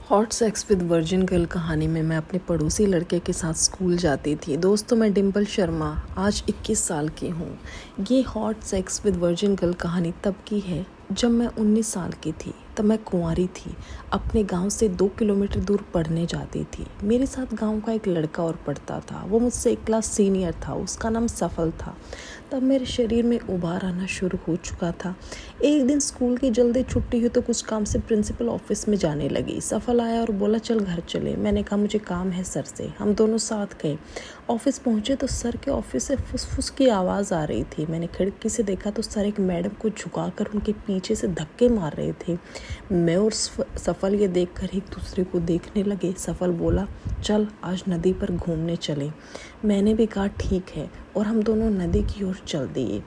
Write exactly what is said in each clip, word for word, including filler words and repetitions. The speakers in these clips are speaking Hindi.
Hot sex with virgin girl कहानी में मैं अपने पड़ोसी लड़के के साथ स्कूल जाती थी। दोस्तों, मैं डिम्पल शर्मा आज इक्कीस साल की हूँ। ये hot sex with virgin girl कहानी तब की है जब मैं उन्नीस साल की थी। तब मैं कुंवारी थी, अपने गांव से दो किलोमीटर दूर पढ़ने जाती थी। मेरे साथ गांव का एक लड़का और पढ़ता था। वो मुझसे एक क्लास सीनियर था। उसका नाम सफल था। तब मेरे शरीर में उबार आना शुरू हो चुका था। एक दिन स्कूल की जल्दी छुट्टी हुई तो कुछ काम से प्रिंसिपल ऑफिस में जाने लगी। सफल आया और बोला, चल घर चले। मैंने कहा, मुझे काम है सर से। हम दोनों साथ गए। ऑफिस पहुंचे तो सर के ऑफिस से फुसफुस की आवाज़ आ रही थी। मैंने खिड़की से देखा तो सर एक मैडम को झुकाकर उनके पीछे से धक्के मार रहे थे। मैं और सफल ये देखकर एक दूसरे को देखने लगे। सफल बोला, चल आज नदी पर घूमने चले। मैंने भी कहा ठीक है, और हम दोनों नदी की ओर चल दिए।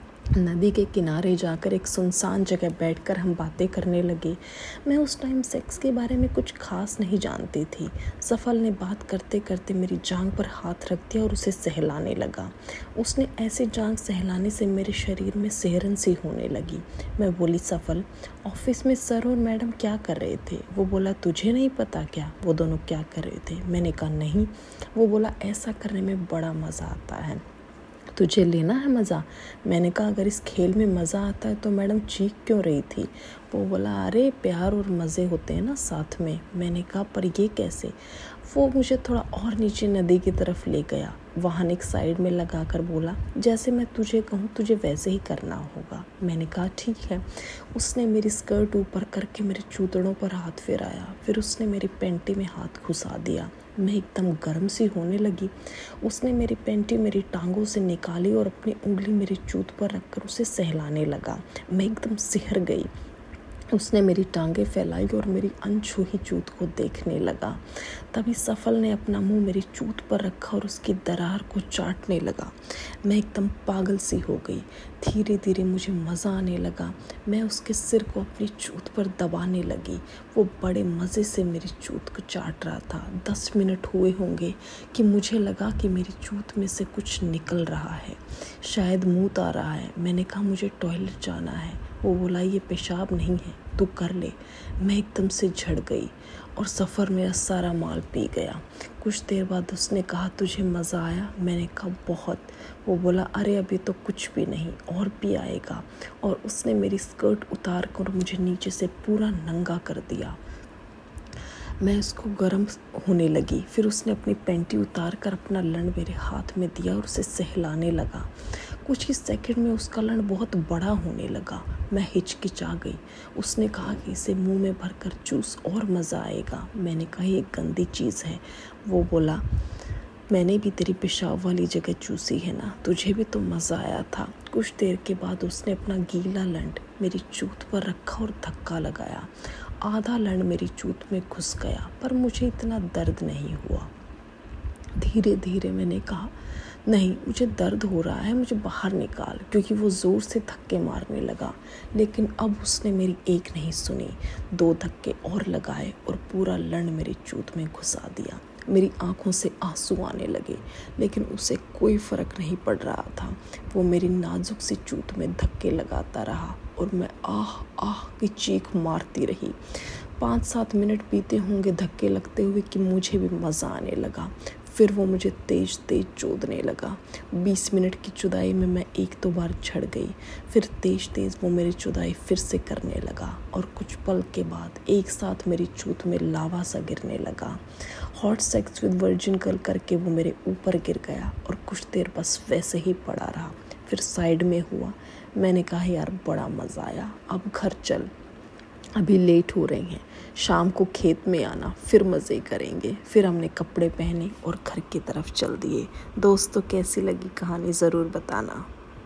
नदी के किनारे जाकर एक सुनसान जगह बैठकर हम बातें करने लगे। मैं उस टाइम सेक्स के बारे में कुछ खास नहीं जानती थी। सफल ने बात करते करते मेरी जांघ पर हाथ रख दिया और उसे सहलाने लगा। उसने ऐसे जांघ सहलाने से मेरे शरीर में सिहरन सी होने लगी। मैं बोली, सफल, ऑफिस में सर और मैडम क्या कर रहे थे? वो बोला, तुझे नहीं पता क्या वो दोनों क्या कर रहे थे? मैंने कहा, नहीं। वो बोला, ऐसा करने में बड़ा मज़ा आता है, तुझे लेना है मज़ा? मैंने कहा, अगर इस खेल में मज़ा आता है तो मैडम चीख क्यों रही थी? वो बोला, अरे प्यार और मज़े होते हैं ना साथ में। मैंने कहा, पर ये कैसे? वो मुझे थोड़ा और नीचे नदी की तरफ ले गया। वाहन एक साइड में लगा कर बोला, जैसे मैं तुझे कहूँ तुझे वैसे ही करना होगा। मैंने कहा, ठीक है। उसने मेरी स्कर्ट ऊपर करके मेरे चूतड़ों पर हाथ फेराया। फिर उसने मेरी पेंटी में हाथ घुसा दिया। मैं एकदम गर्म सी होने लगी। उसने मेरी पेंटी मेरी टांगों से निकाली और अपनी उंगली मेरी चूत पर रखकर उसे सहलाने लगा। मैं एकदम सिहर गई। उसने मेरी टांगें फैलाई और मेरी अनछुई चूत को देखने लगा। तभी सफल ने अपना मुंह मेरी चूत पर रखा और उसकी दरार को चाटने लगा। मैं एकदम पागल सी हो गई। धीरे धीरे मुझे मज़ा आने लगा। मैं उसके सिर को अपनी चूत पर दबाने लगी। वो बड़े मज़े से मेरी चूत को चाट रहा था। दस मिनट हुए होंगे कि मुझे लगा कि मेरी चूत में से कुछ निकल रहा है, शायद मूत आ रहा है। मैंने कहा, मुझे टॉयलेट जाना है। वो बोला, ये पेशाब नहीं है, तू कर ले। मैं एकदम से झड़ गई और सफ़र मेरा सारा माल पी गया। कुछ देर बाद उसने कहा, तुझे मज़ा आया? मैंने कहा, बहुत। वो बोला, अरे अभी तो कुछ भी नहीं, और भी आएगा। और उसने मेरी स्कर्ट उतार कर मुझे नीचे से पूरा नंगा कर दिया। मैं उसको गर्म होने लगी। फिर उसने अपनी पेंटी उतार कर अपना लंड मेरे हाथ में दिया और उसे सहलाने लगा। कुछ ही सेकंड में उसका लंड बहुत बड़ा होने लगा। मैं हिचकिचा गई। उसने कहा कि इसे मुंह में भरकर चूस और मज़ा आएगा। मैंने कहा, ये गंदी चीज़ है। वो बोला, मैंने भी तेरी पेशाब वाली जगह चूसी है ना, तुझे भी तो मज़ा आया था। कुछ देर के बाद उसने अपना गीला लंड मेरी चूत पर रखा और धक्का लगाया। आधा लंड मेरी चूत में घुस गया, पर मुझे इतना दर्द नहीं हुआ। धीरे धीरे मैंने कहा, नहीं, मुझे दर्द हो रहा है, मुझे बाहर निकाल, क्योंकि वो ज़ोर से धक्के मारने लगा। लेकिन अब उसने मेरी एक नहीं सुनी। दो धक्के और लगाए और पूरा लंड मेरी चूत में घुसा दिया। मेरी आंखों से आंसू आने लगे, लेकिन उसे कोई फ़र्क नहीं पड़ रहा था। वो मेरी नाजुक सी चूत में धक्के लगाता रहा और मैं आह आह की चीख मारती रही। पाँच सात मिनट बीते होंगे धक्के लगते हुए कि मुझे भी मज़ा आने लगा। फिर वो मुझे तेज तेज चोदने लगा। बीस मिनट की चुदाई में मैं एक दो बार झड़ गई। फिर तेज तेज वो मेरी चुदाई फिर से करने लगा और कुछ पल के बाद एक साथ मेरी चूत में लावा सा गिरने लगा। Hot sex with virgin girl करके वो मेरे ऊपर गिर गया और कुछ देर बस वैसे ही पड़ा रहा। फिर साइड में हुआ। मैंने कहा, यार बड़ा मज़ा आया, अब घर चल, अभी लेट हो रही हैं, शाम को खेत में आना, फिर मज़े करेंगे। फिर हमने कपड़े पहने और घर की तरफ चल दिए। दोस्तों, कैसी लगी कहानी ज़रूर बताना।